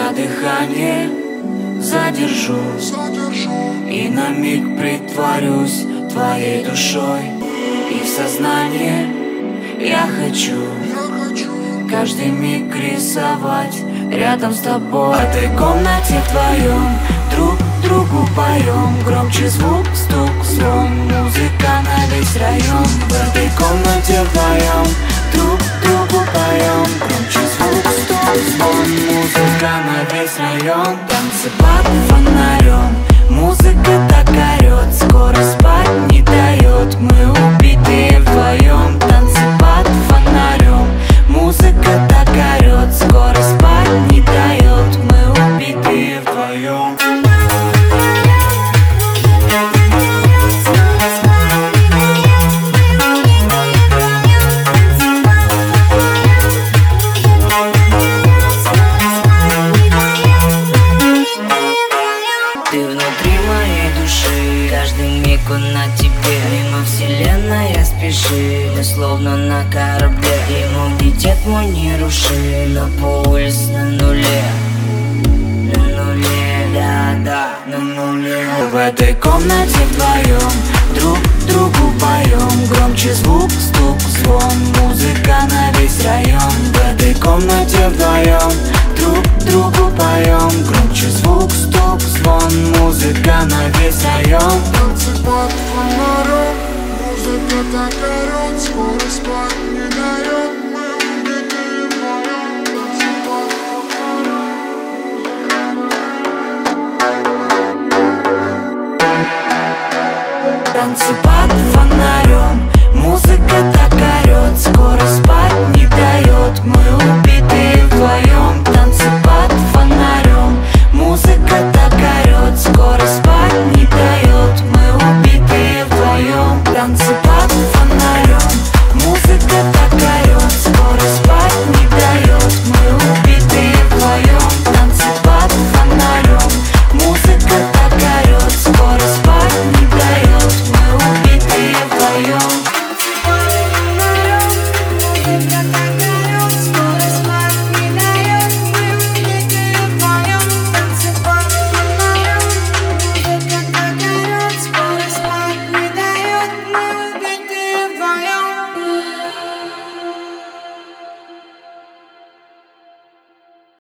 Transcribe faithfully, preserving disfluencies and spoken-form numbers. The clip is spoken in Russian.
Я дыхание задержу, и на миг притворюсь твоей душой. И в сознание я хочу каждый миг рисовать рядом с тобой. В этой комнате вдвоем друг другу поем. Громче звук, стук, звон, музыка на весь район. В этой комнате вдвоем друг другу поем. Громче звук, стук, звон, музыка на весь район. Танцы под фонарем, музыка так орет, скоро спать не дает. Мы убитые вдвоем. Танцы под фонарем, музыка так орет, скоро спать не дает. Мы убитые вдвоем. Ты внутри моей души, каждый миг он на тебе. Мимо вселенная спеши, мы словно на корабле. И иммунитет мой не руши, но пульс на нуле. На нуле, да-да, на нуле. В этой комнате вдвоем друг другу поем. Громче звук, стук, звон, музыка на весь район. В этой комнате вдвоем друг другу поем. Громче звук, стук, звон, музыка на весь район. Танцы под фонарем, музыка так орет, скоро спать не дает. Мы убитые вдвоем. Танцы под фонарем. Танцы под фонарем, музыка так орет, скоро спать не дает. Мы